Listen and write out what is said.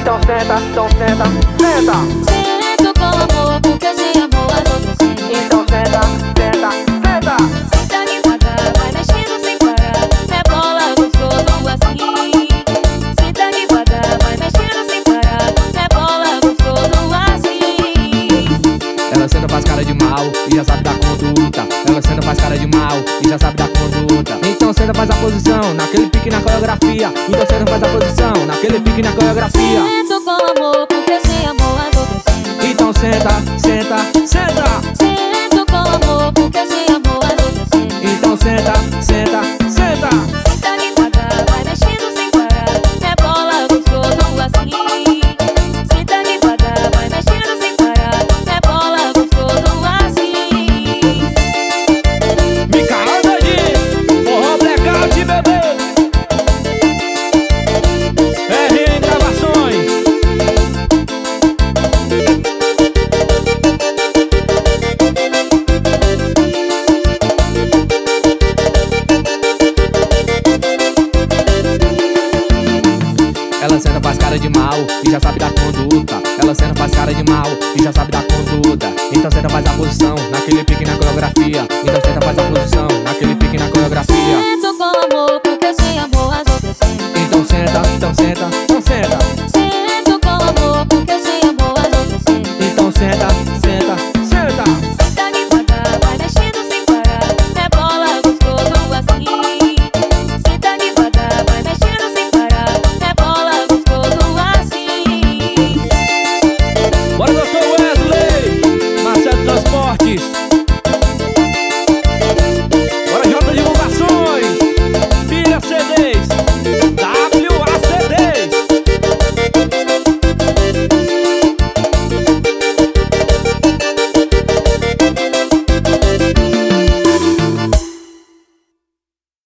Então senta, senta. Sento com amor, porque sem amor as outras sentem. Então senta. Senta devagar, vai mexendo sem parar. Rebola gostoso assim. Senta devagar, vai mexendo sem parar. Rebola gostoso assim. Ela senta, faz cara de mal e já sabe da conduta. Ela senta, faz cara de mal e já sabe da conduta. Então senta, faz a posição, naquele pique na coreografia. Então senta, faz a posição, naquele pique na coreografia. Sento com amor, porque sem amor as outras sentem. Então senta. Sento com amor, porque sem amor as outras sentem. Então senta. Senta devagar, vai mexendo sem parar. Rebola gostoso assim. Senta devagar, vai mexendo sem parar. Rebola gostoso assim. Micael Doidinho, forró blackout, bebê. RN Gravações. Ela senta, faz cara de mal e já sabe da conduta. Ela senta, faz cara de mal e já sabe da conduta. Então senta, faz a posição, naquele pique na coreografia. Então senta, faz a posição,